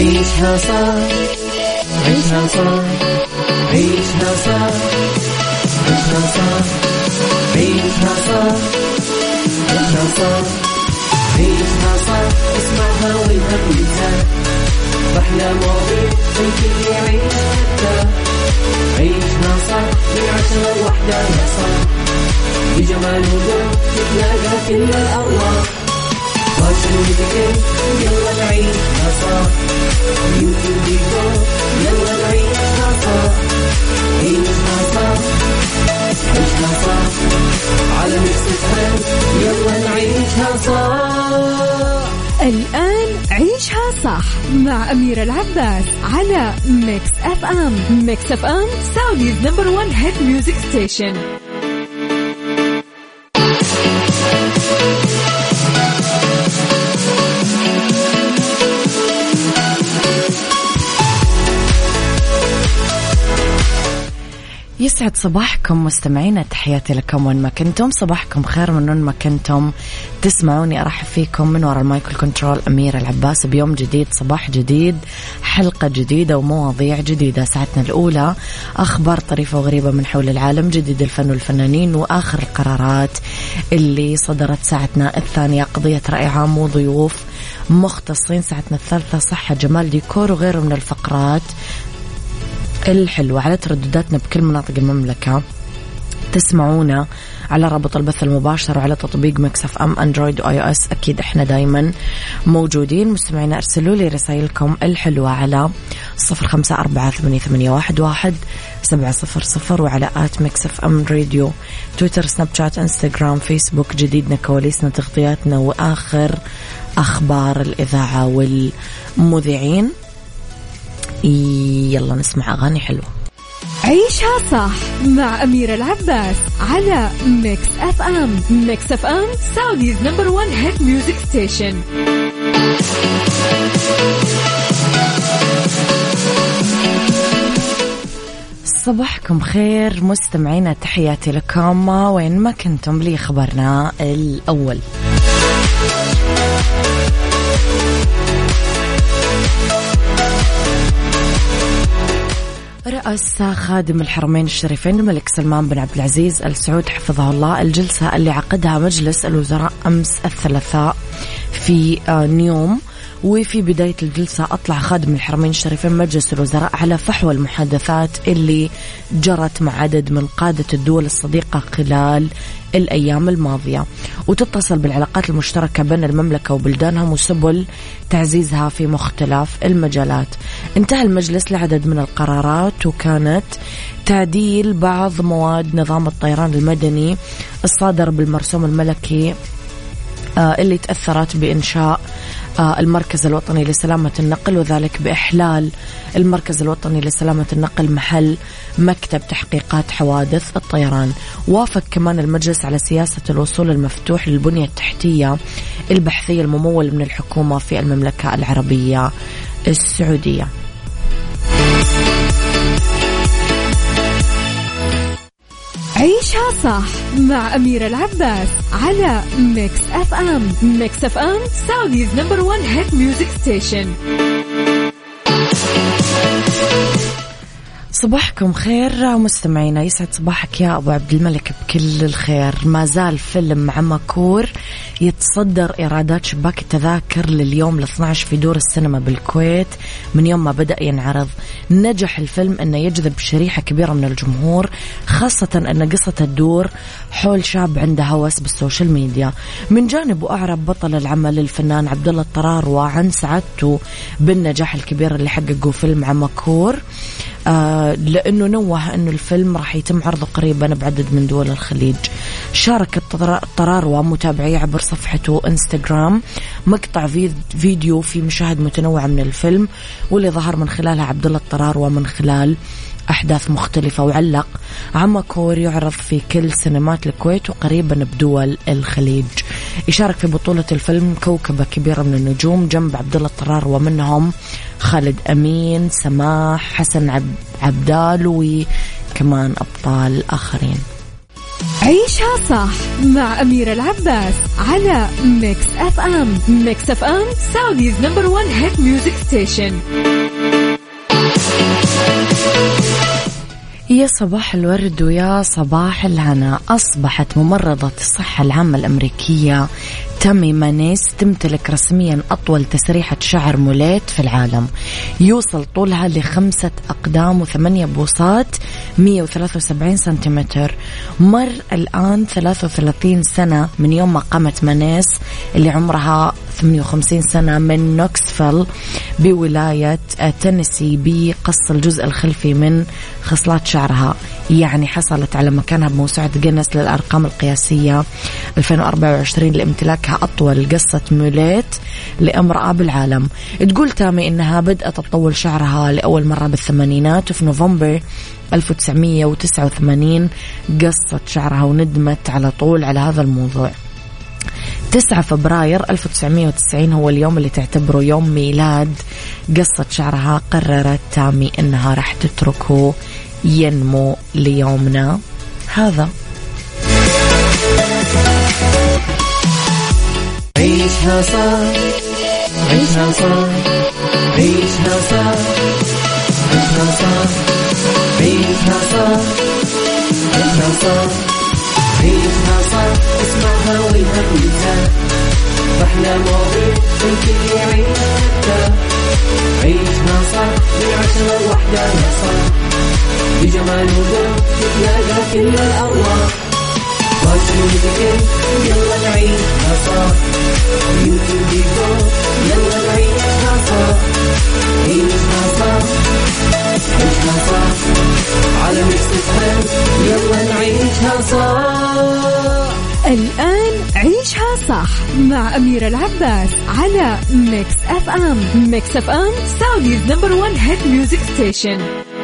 عيشها صح عيشها صح عيشها صح عيشها صح عيشها صح عيشها صح عيشها صح اسمعها والهم ينزاح أحلى مواضيع الكل يعيش مرتاح عيشها صح من 10 ل1 يا صاح بجمال وذوق تتلاقى كل الأرواح فاشل واتيكيت يلا نعيشها صح بيوتي وديكور يلا نعيشها صح عيشها صح عيشها صح على ميكس اف ام يلا نعيشها صح. الآن عيشها صح مع أميرة العباس على ميكس اف ام. ميكس اف ام سعوديز نمبر 1 هيت ميوزك ستيشن. يسعد صباحكم مستمعينا، تحياتي لكم وين ما كنتم، صباحكم خير من وين ما كنتم تسمعوني. أرحب فيكم من وراء المايكل كنترول أميرة العباس بيوم جديد، صباح جديد، حلقة جديدة ومواضيع جديدة. ساعتنا الأولى أخبار طريفة وغريبة من حول العالم، جديد الفن والفنانين، وآخر القرارات اللي صدرت. ساعتنا الثانية قضية رأي عام وضيوف مختصين. ساعتنا الثالثة صحة جمال ديكور وغيره من الفقرات الحلوة. على تردداتنا بكل مناطق المملكة تسمعونا على رابط البث المباشر وعلى تطبيق ميكس اف ام اندرويد واي او اس. اكيد احنا دايما موجودين. مستمعينا ارسلوا لي رسائلكم الحلوة على 0548811700 وعلى ميكس اف ام راديو، تويتر، سناب شات، انستغرام، فيسبوك. جديدنا، كواليسنا، تغطياتنا، واخر اخبار الاذاعة والمذيعين. يلا نسمع أغاني حلوة. عيشها صح مع أميرة العباس على ميكس اف ام. ميكس اف ام سعوديز نمبر 1 هيت ميوزك ستيشن. صباحكم خير مستمعينا، تحياتي لكم وين ما كنتم. لي خبرنا الأول. رأس خادم الحرمين الشريفين الملك سلمان بن عبد العزيز آل سعود حفظه الله الجلسة اللي عقدها مجلس الوزراء أمس الثلاثاء في نيوم. وفي بداية الجلسة أطلع خادم الحرمين الشريفين مجلس الوزراء على فحوى المحادثات اللي جرت مع عدد من قادة الدول الصديقة خلال الأيام الماضية، وتتصل بالعلاقات المشتركة بين المملكة وبلدانها وسبل تعزيزها في مختلف المجالات. انتهى المجلس لعدد من القرارات، وكانت تعديل بعض مواد نظام الطيران المدني الصادر بالمرسوم الملكي اللي تأثرت بإنشاء المركز الوطني لسلامة النقل، وذلك بإحلال المركز الوطني لسلامة النقل محل مكتب تحقيقات حوادث الطيران. وافق كمان المجلس على سياسة الوصول المفتوح للبنية التحتية البحثية الممول من الحكومة في المملكة العربية السعودية. عيشها صح مع أميرة العباس على ميكس اف ام. ميكس اف ام سعوديز نمبر 1 هيت ميوزك ستيشن. صباحكم خير مستمعينا، يسعد صباحك يا أبو عبد الملك بكل الخير. ما زال فيلم عمكور يتصدر إيرادات شباك التذاكر لليوم 12 في دور السينما بالكويت من يوم ما بدأ ينعرض. نجح الفيلم أنه يجذب شريحة كبيرة من الجمهور، خاصة أن قصة الدور حول شاب عنده هوس بالسوشيال ميديا. من جانبه أعرب بطل العمل الفنان عبدالله الطراروة عن سعادته بالنجاح الكبير اللي حققه فيلم عمكور، لأنه نوه أنه الفيلم راح يتم عرضه قريبا بعدد من دول الخليج. شارك الطراروة متابعيه عبر صفحته انستغرام مقطع فيديو في مشاهد متنوعة من الفيلم، واللي ظهر من خلالها عبدالله الطراروة من خلال أحداث مختلفة. وعلق عمكور يعرض في كل سينمات الكويت وقريبا بدول الخليج. يشارك في بطولة الفيلم كوكبة كبيرة من النجوم جنب عبدالله الطراروة، منهم خالد أمين، سماح، حسن عبدال، وكمان أبطال آخرين. عيشها صح مع أميرة العباس على ميكس أف أم. ميكس أف أم سعوديز نمبر 1 هيت ميوزك ستيشن. يا صباح الورد ويا صباح الهنا. أصبحت ممرضة الصحة العامة الأمريكية تامي مانيس تمتلك رسميا أطول تسريحة شعر موليت في العالم، يوصل طولها ل5 أقدام و8 بوصات 173 سنتيمتر. مر الآن 33 سنة من يوم ما قامت مانيس اللي عمرها 58 سنة من نوكسفيل بولاية تينيسي بقص الجزء الخلفي من خصلات شعرها، يعني حصلت على مكانها بموسوعة جينيس للأرقام القياسية 2024 لامتلاكها أطول قصة موليت لامرأة بالعالم. تقول تامي إنها بدأت تطول شعرها لأول مرة بالثمانينات، وفي نوفمبر 1989 قصت شعرها وندمت على طول على هذا الموضوع. 9 فبراير 1990 هو اليوم اللي تعتبره يوم ميلاد قصة شعرها. قررت تامي إنها راح تتركه ينمو ليومنا هذا. عيشها صح، عيشها صح، عيشها صح، عيشها صح، عيشها صح، عيشها صح، عيشها صح، اسمعها والهم ينزاح، أحلى مواضيع الكل يعيشها. عيشها صح من 10 ل1 يا صاح، بجمال وذوق تتلاقى كل الأرواح. يلا نعيشها صح، يمكن بيكون يلا نعيشها صح، عيشها صح، عيشها صح، على ميكس أف أم يلا نعيشها صح. الآن عيشها صح مع أميرة العباس على ميكس أف أم. ميكس أف أم سعوديز نمبر 1 هيت ميوزك ستيشن.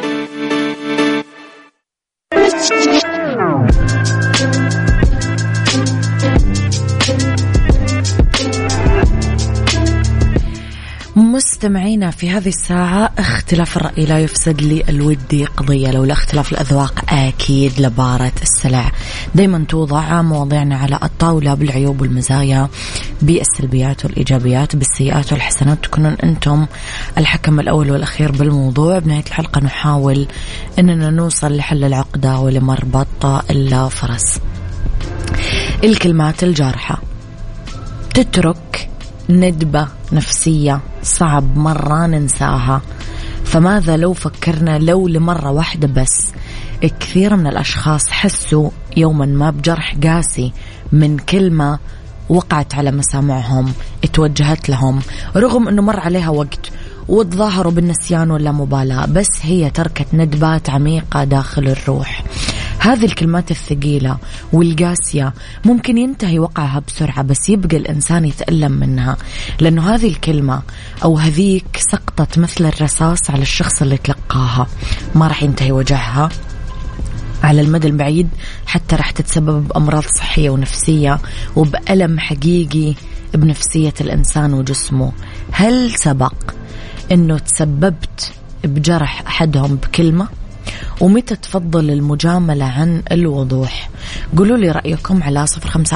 مستمعينا في هذه الساعة، اختلاف الرأي لا يفسد لي الودي قضية، لولا اختلاف الأذواق أكيد لبارة السلع. دايما توضع مواضيعنا على الطاولة بالعيوب والمزايا، بالسلبيات والإيجابيات، بالسيئات والحسنات، تكونون أنتم الحكم الأول والأخير بالموضوع. بنهاية الحلقة نحاول أننا نوصل لحل العقدة ولمربط الفرس. الكلمات الجارحة تترك ندبة نفسية صعب مرة ننساها، فماذا لو فكرنا لو لمرة واحدة بس؟ كثير من الأشخاص حسوا يوما ما بجرح قاسي من كلمة وقعت على مسامعهم، اتوجهت لهم، رغم أنه مر عليها وقت وتظاهروا بالنسيان ولا مبالاة، بس هي تركت ندبات عميقة داخل الروح. هذه الكلمات الثقيلة والقاسية ممكن ينتهي وقعها بسرعة، بس يبقى الإنسان يتألم منها، لأنه هذه الكلمة أو هذيك سقطت مثل الرصاص على الشخص اللي تلقاها. ما راح ينتهي وجعها على المدى البعيد، حتى راح تتسبب بأمراض صحية ونفسية وبألم حقيقي بنفسية الإنسان وجسمه. هل سبق أنه تسببت بجرح أحدهم بكلمة؟ ومتى تفضل المجاملة عن الوضوح؟ قولوا لي رأيكم على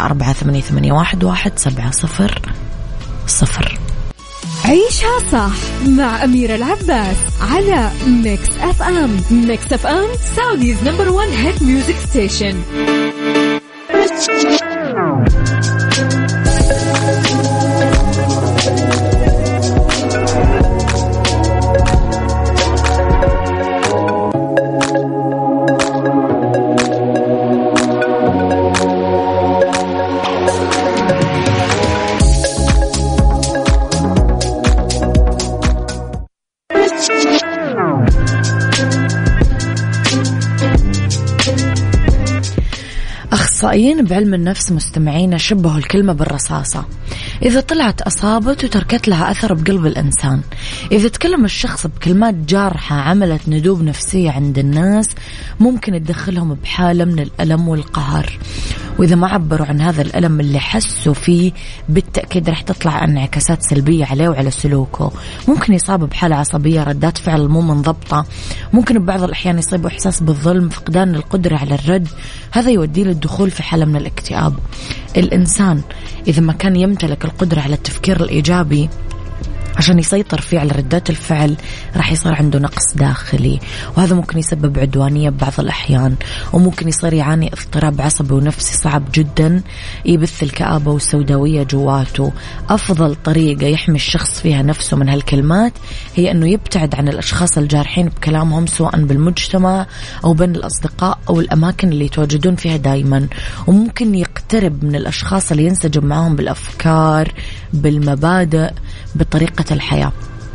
0548811700. عيشها صح مع أميرة العباس على ميكس أف أم. ميكس أف أم سعوديز نمبر 1 هيت ميوزك ستيشن. أخصائيين بعلم النفس مستمعين شبهوا الكلمة بالرصاصة، إذا طلعت أصابت وتركت لها أثر بقلب الإنسان. إذا تكلم الشخص بكلمات جارحة عملت ندوب نفسية عند الناس، ممكن تدخلهم بحالة من الألم والقهر. وإذا ما عبروا عن هذا الألم اللي حسوا فيه، بالتأكيد رح تطلع انعكاسات سلبية عليه وعلى سلوكه. ممكن يصاب بحالة عصبية، ردات فعل مو منضبطة، ممكن ببعض الأحيان يصيب إحساس بالظلم، فقدان القدرة على الرد. هذا يوديه للدخول في حالة من الاكتئاب. الإنسان إذا ما كان يمتلك القدرة على التفكير الإيجابي عشان يسيطر فيه على ردات الفعل، راح يصير عنده نقص داخلي، وهذا ممكن يسبب عدوانية ببعض الأحيان، وممكن يصير يعاني اضطراب عصبي ونفسي صعب جدا يبث الكآبة والسوداوية جواته. أفضل طريقة يحمي الشخص فيها نفسه من هالكلمات هي أنه يبتعد عن الأشخاص الجارحين بكلامهم، سواء بالمجتمع أو بين الأصدقاء أو الأماكن اللي يتواجدون فيها دايما. وممكن يقترب من الأشخاص اللي ينسجم معهم بالأفكار، بالمبادئ، بطريقة الحياة.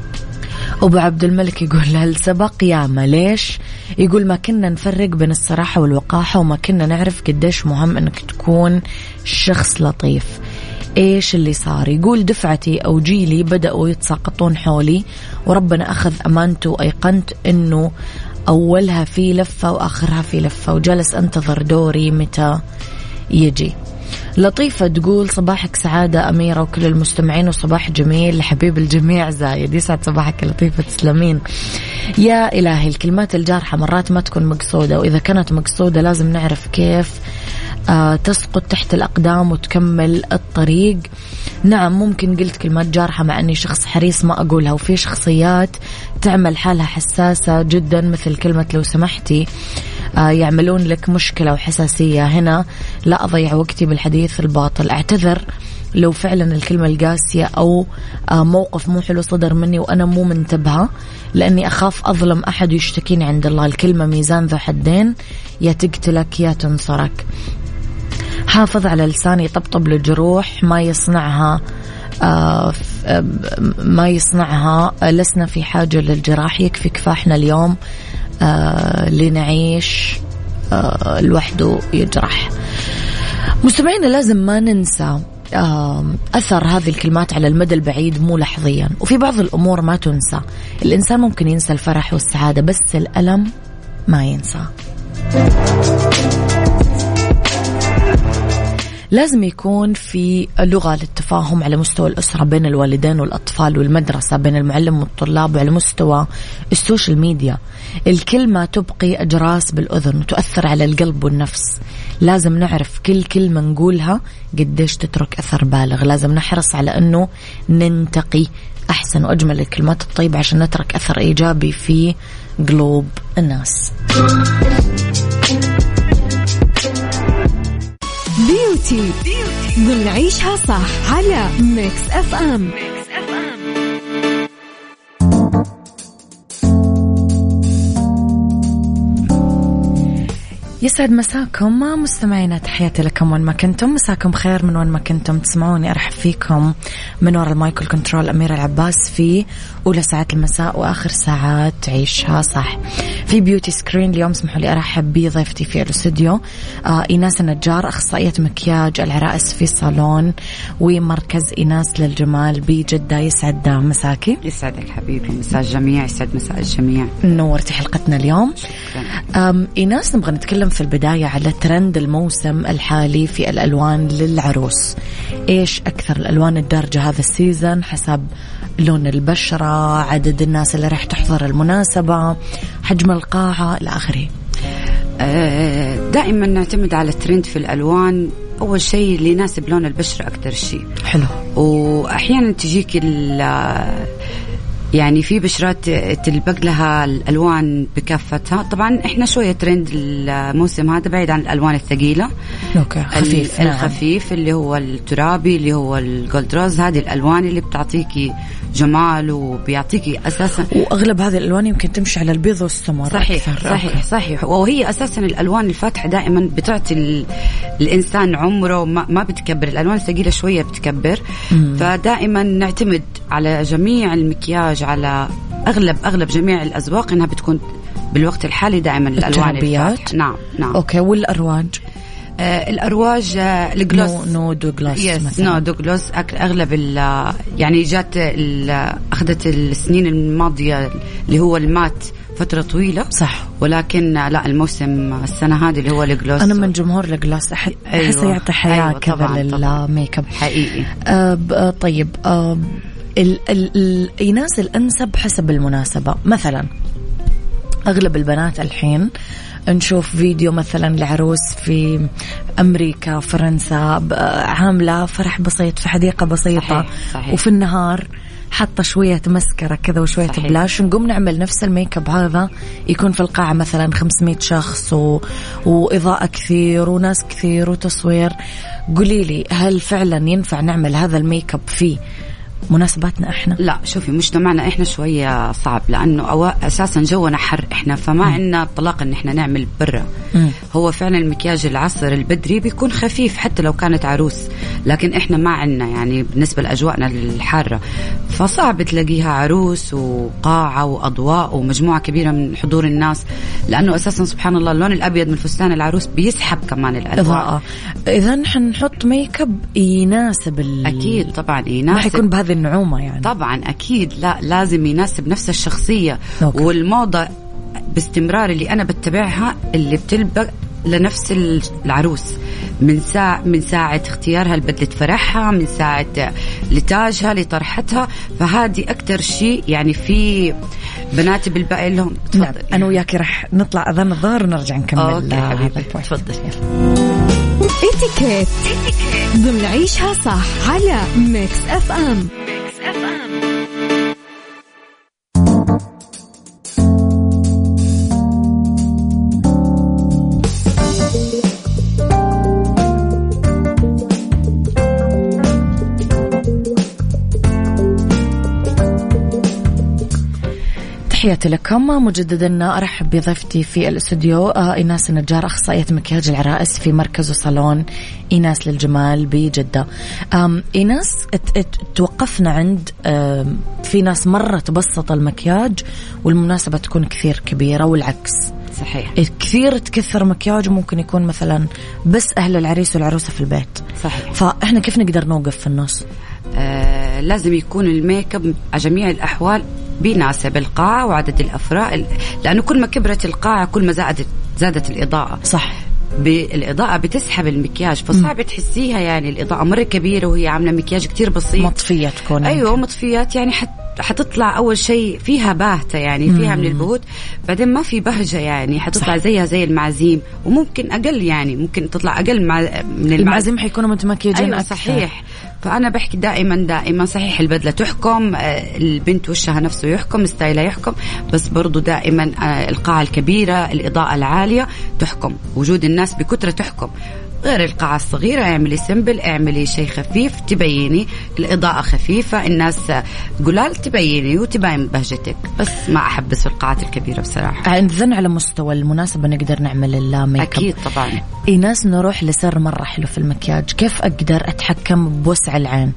أبو عبد الملك يقول هل سبق ياما ليش؟ يقول ما كنا نفرق بين الصراحة والوقاحة، وما كنا نعرف قديش مهم أنك تكون شخص لطيف. إيش اللي صار؟ يقول دفعتي أو جيلي بدأوا يتساقطون حولي، وربنا أخذ أمانته، وأيقنت أنه أولها في لفة وآخرها في لفة، وجلس أنتظر دوري متى يجي. لطيفة تقول صباحك سعادة أميرة وكل المستمعين، وصباح جميل لحبيب الجميع زايد. يسعد صباحك لطيفة، تسلمين. يا إلهي الكلمات الجارحة مرات ما تكون مقصودة، وإذا كانت مقصودة لازم نعرف كيف تسقط تحت الأقدام وتكمل الطريق. نعم ممكن قلت كلمات جارحة مع أني شخص حريص ما أقولها، وفي شخصيات تعمل حالها حساسة جدا مثل كلمة لو سمحتي، يعملون لك مشكلة وحساسية. هنا لا أضيع وقتي بالحديث الباطل، أعتذر لو فعلا الكلمة القاسية أو موقف مو حلو صدر مني وأنا مو منتبهة، لأني أخاف أظلم أحد ويشتكيني عند الله. الكلمة ميزان ذو حدين، يا تقتلك يا تنصرك. حافظ على لساني، طبطب للجروح ما يصنعها، لسنا في حاجة للجراح، يكفي كفاحنا اليوم لنعيش لوحده يجرح. مستمعينا لازم ما ننسى أثر هذه الكلمات على المدى البعيد مو لحظيا، وفي بعض الأمور ما تنسى. الإنسان ممكن ينسى الفرح والسعادة، بس الألم ما ينسى. لازم يكون في لغة للتفاهم على مستوى الأسرة، بين الوالدين والأطفال والمدرسة، بين المعلم والطلاب، وعلى مستوى السوشيال ميديا. الكلمة تبقي أجراس بالأذن وتؤثر على القلب والنفس. لازم نعرف كل كلمة نقولها قديش تترك أثر بالغ. لازم نحرص على أنه ننتقي أحسن وأجمل الكلمات الطيبة عشان نترك أثر إيجابي في قلوب الناس. بيوتي نعيشها صح على ميكس اف ام. يسعد مساكم مستمعينا، تحياتي لكم وين ما كنتم، مساكم خير من وين ما كنتم تسمعوني. أرحب فيكم من وراء المايكل كنترول أميرة العباس في أولى ساعات المساء وآخر ساعات عيشها صح. في بيوتي سكرين اليوم اسمحوا لي أرحب بضيفتي في الاستوديو إيناس النجار، أخصائية مكياج العرائس في صالون ومركز إيناس للجمال بجدة. يسعد مساكي. يسعدك حبيبي، مساء الجميع، يسعد مساء الجميع. نورتي حلقتنا اليوم. إيناس نبغى نتكلم في البداية على ترند الموسم الحالي في الألوان للعروس. إيش أكثر الألوان الدارجة هذا السيزن حسب لون البشرة، عدد الناس اللي راح تحضر المناسبة، حجم القاعة إلى آخره؟ دائما نعتمد على الترند في الألوان. أول شيء اللي يناسب لون البشرة أكثر شيء حلو، وأحيانا تجيك يعني في بشرات تلبق لها الألوان بكافتها. طبعا إحنا شوية ترند الموسم هذا بعيد عن الألوان الثقيلة، خفيف. الخفيف اللي هو الترابي، اللي هو الجولد روز. هذه الألوان اللي بتعطيكي جمال وبيعطيكي أساسا، وأغلب هذه الألوان يمكن تمشي على البيض والسمر. صحيح. وهي أساسا الألوان الفاتحة دائما بتعطي الإنسان عمره، ما بتكبر. الألوان الثقيلة شوية بتكبر. فدائما نعتمد على جميع المكياج، على أغلب جميع الأذواق إنها بتكون بالوقت الحالي دائما الألوان الفاتحة. نعم. أوكي. والأرواج؟ الأرواج الجلوس نود وجلوس مثلا. نود وجلوس أغلب يعني جات أخذت السنين الماضية اللي هو المات فترة طويلة صح، ولكن لا الموسم السنة هذه اللي هو الجلوس. أنا من جمهور الجلوس، أحس يعطي حياة أيوة كذا للميك اب حقيقي. طيب الإيناس الأنسب حسب المناسبة. مثلا أغلب البنات الحين نشوف فيديو مثلا لعروس في أمريكا فرنسا عاملة فرح بسيط في حديقة بسيطة، صحيح. وفي النهار حاطة شوية مسكرة كذا وشوية بلاش، نقوم نعمل نفس الميك اب هذا يكون في القاعة مثلا 500 شخص وإضاءة كثير وناس كثير وتصوير. قولي لي هل فعلا ينفع نعمل هذا الميك اب في مناسباتنا احنا؟ لا شوفي مجتمعنا احنا شويه صعب، لانه اساسا جونا حر احنا، فما عندنا طلاق ان احنا نعمل برا. هو فعلا المكياج العصر البدري بيكون خفيف حتى لو كانت عروس، لكن احنا ما عندنا يعني بالنسبه لاجواءنا الحاره، فصعب تلاقيها عروس وقاعه واضواء ومجموعه كبيره من حضور الناس، لانه اساسا سبحان الله اللون الابيض من فستان العروس بيسحب كمان الاضواء. اذا نحن نحط ميك اب يناسب اكيد طبعا يناسب، ما حيكون بهذه النعومة يعني طبعا أكيد، لا لازم يناسب نفس الشخصية. أوكي. والموضة باستمرار اللي أنا بتبعها اللي بتلبق لنفس العروس من ساعة اختيارها لبدلة فرحها، من ساعة لتاجها لطرحتها، فهذه أكتر شيء يعني في بنات بالباقي لهم. نعم. أنا وياكي رح نطلع أذان الظهر ونرجع نكمل. أوكي حبيبي تفضل. اتيكيت ضمن عيشها صح على ميكس اف ام. تحياتي لكم مجددا. أرحب بضيفتي في الاستوديو إيناس النجار، أخصائية مكياج العرائس في مركز وصالون إيناس للجمال بجدة. إيناس توقفنا عند في ناس مرة تبسط المكياج والمناسبة تكون كثير كبيرة، والعكس صحيح، كثير تكثر مكياج وممكن يكون مثلا بس أهل العريس والعروسة في البيت. صحيح. فإحنا كيف نقدر نوقف في النص؟ لازم يكون الميك اب على جميع الأحوال بيناسب القاعة وعدد الأفراد، لأنه كل ما كبرت القاعة كل ما زادت الإضاءة. صح، بالإضاءة بتسحب المكياج، فصعب تحسيها يعني الإضاءة مرة كبيرة وهي عاملة مكياج كتير بسيط، مطفية تكون. أيوة مطفيات، يعني حتطلع أول شيء فيها باهتة، يعني فيها من البهوت، بعدين ما في بهجة، يعني حتطلع زيها زي المعازيم، وممكن أقل، يعني ممكن تطلع أقل من المعازيم حيكونوا متمكيجين. أيوة أكثر. صحيح. فأنا بحكي دائما صحيح البدلة تحكم، البنت وشها نفسه يحكم، ستايلها يحكم، بس برضو دائما القاعة الكبيرة الإضاءة العالية تحكم، وجود الناس بكترة تحكم، غير القاعة الصغيرة اعملي سمبل، اعملي شيء خفيف تبيني الإضاءة خفيفة، الناس قلال تبيني وتبين بهجتك، بس ما أحبس في القاعات الكبيرة بصراحة. عندنا على مستوى المناسبة نقدر نعمل الميك اب. أكيد طبعا. إيناس نروح لسر مرة حلو في المكياج، كيف أقدر أتحكم بوسع العين،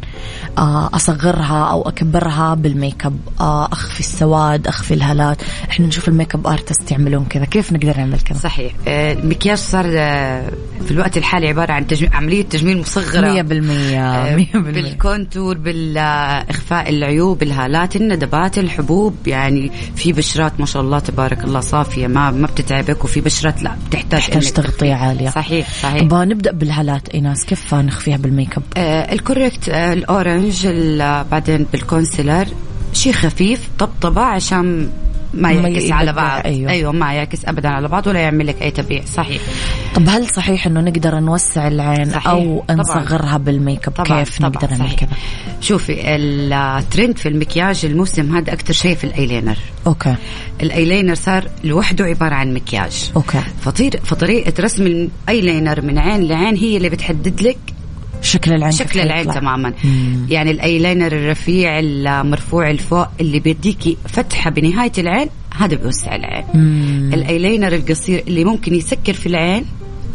أصغرها أو أكبرها بالميك اب، أخفي السواد، أخفي الهالات. إحنا نشوف الميك اب آرتست يعملون كذا، كيف نقدر نعمل كذا؟ صحيح. المكياج صار في الوقت الحالي عبارة عن عملية تجميل مصغرة 100%. بالكونتور، بالإخفاء العيوب، الهالات، الندبات، الحبوب، يعني في بشرات ما شاء الله تبارك الله صافية ما بتتعبك، وفي بشرات لا بتحتاج تغطية عالية. صحيح. نبدأ بالهالات إيناس، كيف نخفيها بالميك اب؟ الكوريكت، الأورنج، بعدين بالكونسيلر شيء خفيف، طبطبة عشان ما يعكس على بعض. أيوة ما يعكس أبدا على بعض ولا يعمل لك أي تبيع. صحيح. طب هل صحيح إنه نقدر نوسع العين؟ صحيح. أو نصغرها بالميك اب؟ كيف نقدر نعمل كذا؟ شوفي الترند في المكياج الموسم هذا أكتر شيء في الأيلاينر. أوكي. الأيلاينر صار لوحده عبارة عن مكياج. أوكي. فطريقة رسم الأيلاينر من عين لعين هي اللي بتحدد لك شكل العين تماما. يعني الايلاينر الرفيع المرفوع الفوق اللي بيديكي فتحة بنهاية العين هذا بيوسع العين. الايلاينر القصير اللي ممكن يسكر في العين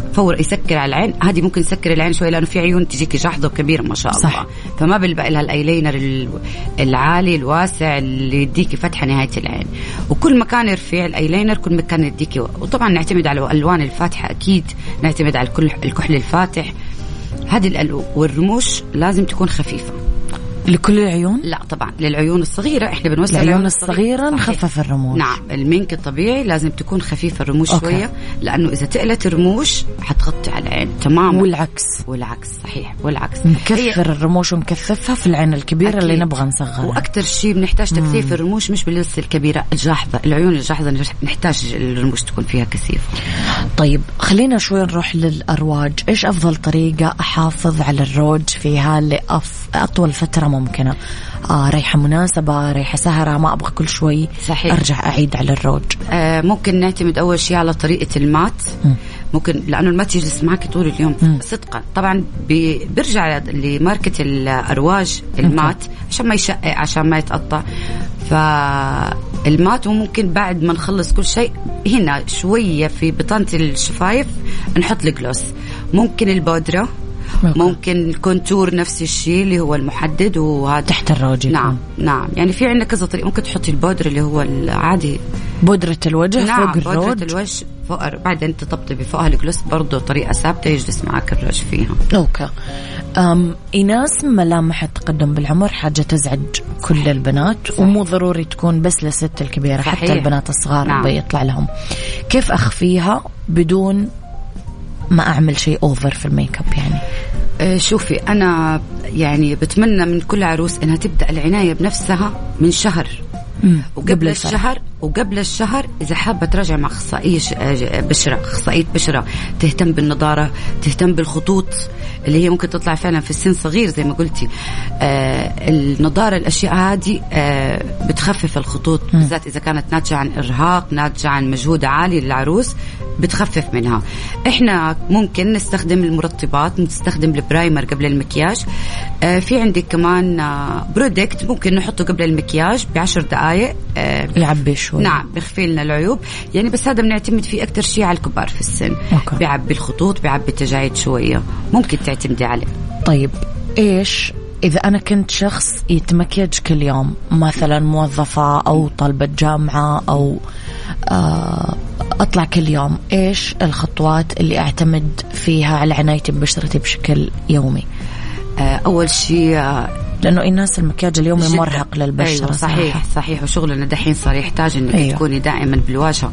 فور يسكر على العين. هذه ممكن يسكر العين شوي لأنه في عيون تجيك جحظة كبيرة ما شاء الله صح. فما بلبق لها الايلاينر العالي الواسع اللي يديكي فتحة نهاية العين. وكل ما كان يرفع الايلاينر كل ما كان يديكي. وطبعا نعتمد على الالوان الفاتحة اكيد، نعتمد على الكحل الفاتح. هذه والرموش لازم تكون خفيفة لكل العيون؟ لا طبعا للعيون الصغيرة احنا بنوسع العيون الصغيرة نخفف الرموش. نعم المينك الطبيعي لازم تكون خفيفة الرموش أوكي. شوية لأنه إذا تقلت الرموش حتغطي على العين تماما. والعكس صحيح والعكس. نكثر الرموش ونكثفها في العين الكبيرة أكيد. اللي نبغى نصغرها. وأكتر شيء بنحتاج تكثيف الرموش مش باللص الكبيرة الجاحظة. العيون الجاحظة نحتاج الرموش تكون فيها كثيفة. طيب خلينا شوي نروح للأرواج. إيش أفضل طريقة أحافظ على الروج فيها لأطول فترة ممكنة؟ ريحة مناسبة، ريحة سهرة، ما أبغى كل شوي صحيح. أرجع أعيد على الروج. ممكن نعتمد أول شيء على طريقة المات. ممكن لأنه المات يجلس معك طول اليوم صدقا. طبعا بيرجع لماركة الأرواج المات عشان ما يشقق عشان ما يتقطع. فالمات وممكن بعد ما نخلص كل شيء هنا شوية في بطانة الشفايف نحط الجلوس. ممكن البودرة ممكن الكونتور نفس الشيء اللي هو المحدد وهذا تحت الروج. نعم يعني في عندنا كذا طريقة. ممكن تحطي البودرة اللي هو العادي بودرة الوجه فوق الروج. بودرة الوجه فوق بعدين تطبطبي فوقها الجلوس برضو طريقة ثابتة يجلس معك الروج فيها. أوكي. إناس ملامح التقدم بالعمر حاجة تزعج كل البنات. صحيح. ومو ضروري تكون بس للست الكبيرة. صحيح. حتى البنات الصغار نعم. بيطلع لهم. كيف أخفيها بدون ما أعمل شيء أوفر في الميك اب يعني؟ شوفي أنا يعني بتمنى من كل عروس إنها تبدأ العناية بنفسها من شهر وقبل الشهر إذا حابة تراجع مع أخصائية بشرة تهتم بالنضارة، تهتم بالخطوط اللي هي ممكن تطلع فعلا في السن صغير زي ما قلتي. النضارة الأشياء هذه بتخفف الخطوط بالذات إذا كانت ناتجة عن إرهاق، ناتجة عن مجهود عالي للعروس بتخفف منها. إحنا ممكن نستخدم المرطبات، نستخدم البرايمر قبل المكياج. في عندك كمان برودكت ممكن نحطه قبل المكياج ب10 دقائق يعبي شوي. نعم بيخفي لنا العيوب يعني. بس هذا بنعتمد فيه أكتر شيء على الكبار في السن. بيعبي الخطوط، بيعبي التجاعيد شوية، ممكن تعتمدي عليه. طيب إيش إذا أنا كنت شخص يتمكيج كل يوم، مثلا موظفة أو طالبة جامعة أو أطلع كل يوم، إيش الخطوات اللي أعتمد فيها على عنايتي ببشرتي بشكل يومي؟ أول شيء لأنه الناس المكياج اليومي مرهق للبشرة. أيوة صحيح صحيح. وشغلنا دحين صار يحتاج إنك أيوة. تكوني دائما بالواجهة.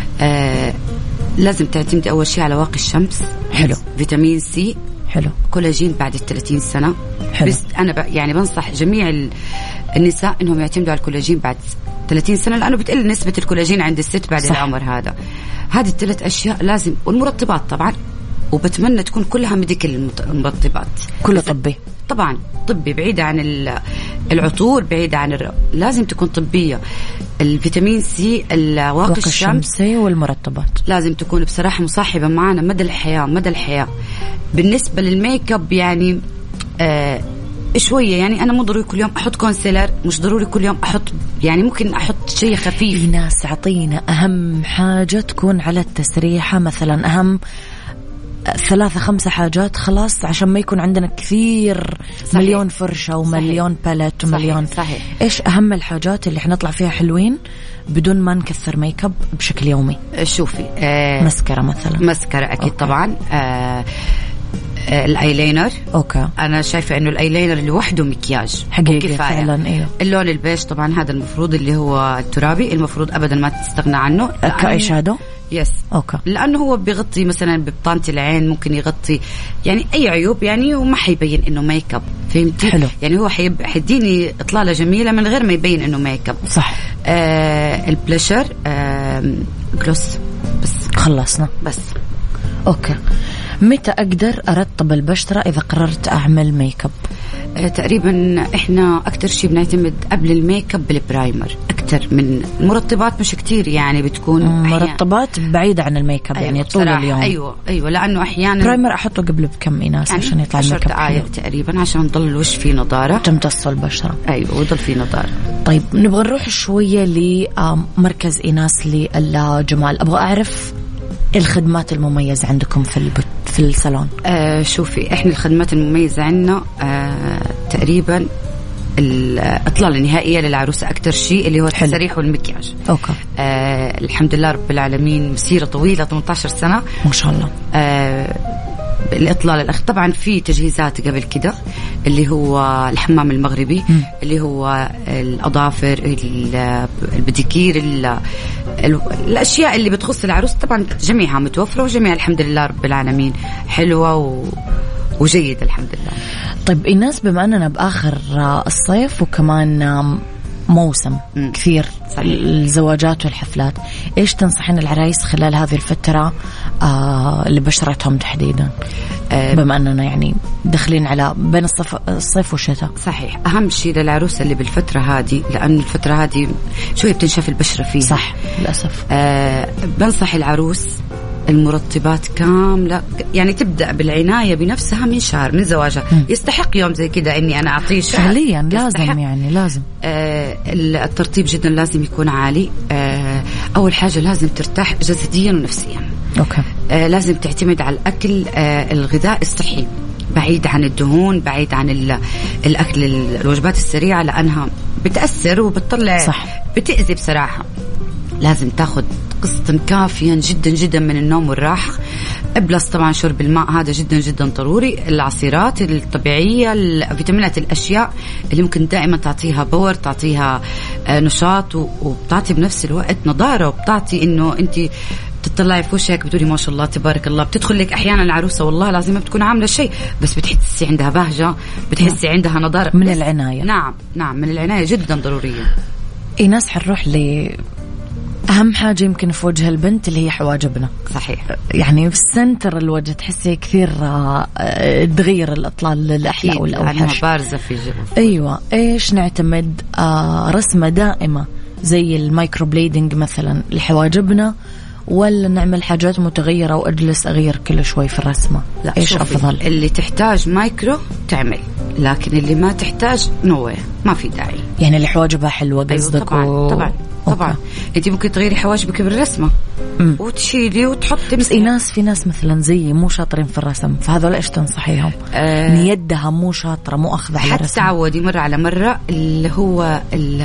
لازم تعتمدي أول شيء على واقي الشمس. حلو. فيتامين سي. حلو. كولاجين بعد 30 سنة. حلو. بس أنا يعني بنصح جميع النساء إنهم يعتمدوا على الكولاجين بعد 30 سنة لأنه بتقل نسبة الكولاجين عند الست بعد العمر هذا. هذه الثلاث أشياء لازم. والمرطبات طبعا، وبتمنى تكون كلها ميديكال المرطبات، كله طبي طبعا، طبي بعيدة عن العطور، بعيدة عن لازم تكون طبية. الفيتامين سي، الواقي الشمسي والمرطبات لازم تكون بصراحة مصاحبة معنا مدى الحياة. بالنسبة للميك اب يعني شوية يعني أنا مو ضروري كل يوم أحط كونسيلر، مش ضروري كل يوم أحط، يعني ممكن أحط شيء خفيف. في ناس عطينا أهم حاجة تكون على التسريحة، مثلا أهم 3-5 حاجات خلاص عشان ما يكون عندنا كثير. صحيح. مليون فرشة ومليون باليت ومليون. صحيح. إيش أهم الحاجات اللي حنطلع فيها حلوين بدون ما نكثر ميك اب بشكل يومي؟ شوفي مسكرة مثلا. مسكرة أكيد. أوكي. طبعا الايلاينر. اوكي. انا شايفه انه الايلاينر لوحده مكياج حقيقي فعلا. ايوه. اللون البيج طبعا هذا المفروض اللي هو الترابي، المفروض ابدا ما تستغنى عنه كاي شادو. يس. اوكي. لانه هو بيغطي مثلا ببطانه العين، ممكن يغطي يعني اي عيوب يعني، وما حيبين انه ميك اب. فهمتي؟ حلو. يعني هو حيديني اطلاله جميله من غير ما يبين انه ميك اب. صح. البلاشر جلوس بس. خلصنا بس. اوكي. متى أقدر أرطب البشرة إذا قررت أعمل ميك اب؟ تقريبا إحنا أكتر شيء بنعتمد قبل الميك اب بالبرايمر أكتر من المرطبات. مش كتير يعني بتكون مرطبات بعيدة عن الميك اب. أيوة يعني طول اليوم. أيوة لأنه أحيانا برايمر أحطه قبل بكم إناس يعني عشان يطلع الميك اب 10 دقائق تقريبا عشان يضل الوش فيه نضارة، تمتص البشرة. أيوة ويضل فيه نضارة. طيب نبغى نروح شوية لمركز إناس للجمال. أبغى أعرف الخدمات المميزة عندكم في الصالون؟ شوفي، إحنا الخدمات المميزة عندنا تقريبا الإطلالة النهائية للعروسة أكتر شيء اللي هو التسريح والمكياج. أوكي. الحمد لله رب العالمين، مسيرة طويلة 18 سنة ما شاء الله. الإطلالة طبعا في تجهيزات قبل كده اللي هو الحمام المغربي، اللي هو الأظافر، البديكير، الأشياء اللي بتخص العروس طبعا جميعها متوفرة، وجميعها الحمد لله رب العالمين حلوة وجيدة الحمد لله. طيب إيناس، بما أننا بآخر الصيف وكمان موسم كثير الزواجات والحفلات، إيش تنصحين العرايس خلال هذه الفترة لبشرتهم تحديدا، بما أننا يعني داخلين على بين الصيف والشتاء؟ صحيح، أهم شيء للعروسة اللي بالفترة هذه، لأن الفترة هذه شوية بتنشف البشرة فيها. صح للأسف. بنصح العروس المرطبات كاملة، يعني تبدأ بالعناية بنفسها من شهر من زواجها. يستحق يوم زي كده إني أنا أعطيه شهر فعليا، لازم يعني لازم الترطيب جدا لازم يكون عالي. أول حاجة لازم ترتاح جسديا ونفسيا. أوكي. لازم تعتمد على الأكل الغذاء الصحي، بعيد عن الدهون، بعيد عن الأكل الوجبات السريعة، لأنها بتأثر وبتطلع صح، بتأذي بصراحة. لازم تاخد قسطا كافيا جدا جدا من النوم والراحة، بلس طبعا شرب الماء، هذا جدا جدا ضروري. العصيرات الطبيعية، الفيتامينات، الأشياء اللي ممكن دائما تعطيها باور، تعطيها نشاط، وبتعطي بنفس الوقت نضارة، وبتعطي إنه أنت تطلعي في وشك بتقولي ما شاء الله تبارك الله. بتدخل لك أحيانا العروسة والله لازم ما بتكون عاملة شيء، بس بتحسي عندها بهجة، بتحسي عندها نضارة من العناية. نعم من العناية جدا ضرورية. إيناس، حنروح أهم حاجة يمكن في وجه البنت اللي هي حواجبنا. صحيح، يعني في سنتر الوجه تحسي كثير تغير الأطلال للأحياء والأوحش، بارزة في الجو. أيوة. إيش نعتمد؟ رسمة دائمة زي المايكرو بليدنج مثلا لحواجبنا، ولا نعمل حاجات متغيرة وأجلس أغير كل شوي في الرسمة؟ لا، إيش أفضل؟ اللي تحتاج مايكرو تعمل، لكن اللي ما تحتاج نوع ما في داعي. يعني اللي حواجبها حلوة قصدك؟ أيوة طبعا انت ممكن تغيري حواجبك بالرسمة وتشيلي وتحطي. بس في ناس مثلا زي مو شاطرين في الرسم، فهذول ايش تنصحيهم؟ يدها مو شاطرة، مو أخذ على الرسم، تعودي مرة على مرة اللي هو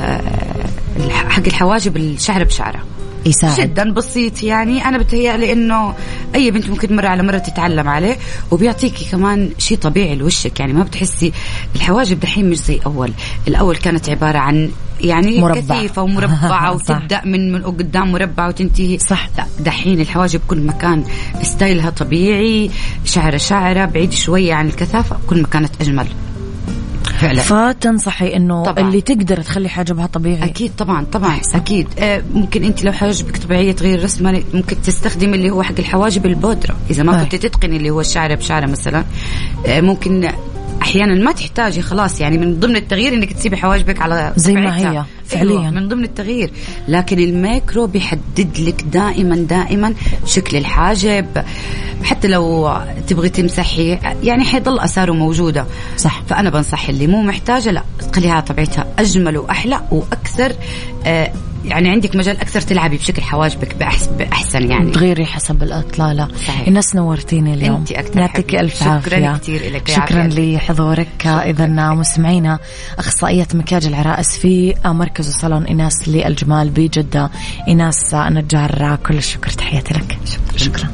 حق الحواجب الشعر بشعره يساعد جدا بسيط. يعني أنا بتهيألي إنه أي بنت ممكن مرة على مرة تتعلم عليه، وبيعطيكي كمان شيء طبيعي لوشك. يعني ما بتحسي الحواجب دحين مش زي الأول كانت عبارة عن يعني مربع. كثيفة ومربعة وتبدأ من قدام مربع وتنتهي. صح. لا، دحين الحواجب كل مكان ستايلها طبيعي، شعرة بعيد شوية عن الكثافة، كل ما كانت أجمل فعلا. فتنصحي انه طبعاً اللي تقدر تخلي حاجبها طبيعي. اكيد طبعا اكيد. ممكن انت لو حواجبك طبيعيه تغير رسمه، ممكن تستخدم اللي هو حق الحواجب البودره اذا ما كنت تتقني اللي هو الشعر بشعره مثلا. ممكن احيانا ما تحتاجي خلاص، يعني من ضمن التغيير انك تسيبي حواجبك على زي ما هي فعليا. أيوة، من ضمن التغيير. لكن المايكرو بيحدد لك دائما شكل الحاجب، حتى لو تبغي تمسحي يعني حيضل أثاره موجودة. صح. فأنا بنصح اللي مو محتاجة لا تخليها طبيعتها أجمل وأحلى وأكثر، يعني عندك مجال أكثر تلعبي بشكل حواجبك بأحسن، يعني تغيري حسب الإطلالة. الناس نورتيني اليوم، يعطيك ألف عافية. شكرا لحضورك. إذا مستمعينا، أخصائية مكياج العرائس في مركز الصالون إيناس للجمال بجدة، إيناس النجار، كل الشكر، تحياتي لك. شكرا.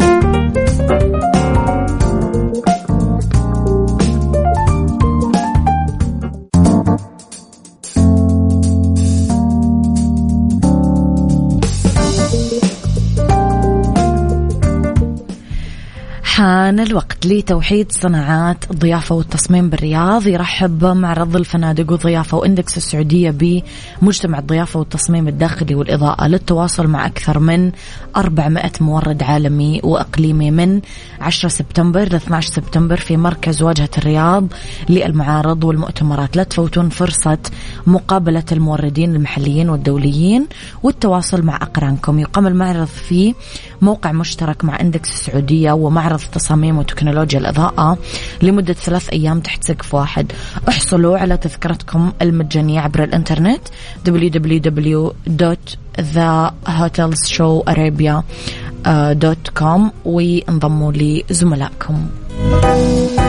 حان الوقت لتوحيد صناعات الضيافة والتصميم بالرياض. يرحب معرض الفنادق والضيافة وإندكس السعودية بمجتمع الضيافة والتصميم الداخلي والإضاءة للتواصل مع أكثر من 400 مورد عالمي وإقليمي من 10 سبتمبر ل 12 سبتمبر في مركز واجهة الرياض للمعارض والمؤتمرات. لا تفوتون فرصة مقابلة الموردين المحليين والدوليين والتواصل مع أقرانكم. يقام المعرض في موقع مشترك مع إندكس السعودية ومعرض تصاميم وتكنولوجيا الإضاءة لمدة 3 أيام تحت سقف واحد. احصلوا على تذكرتكم المجانية عبر الإنترنت www.thehotelsshowarabia www.mixfm.com وانضموا لزملائكم.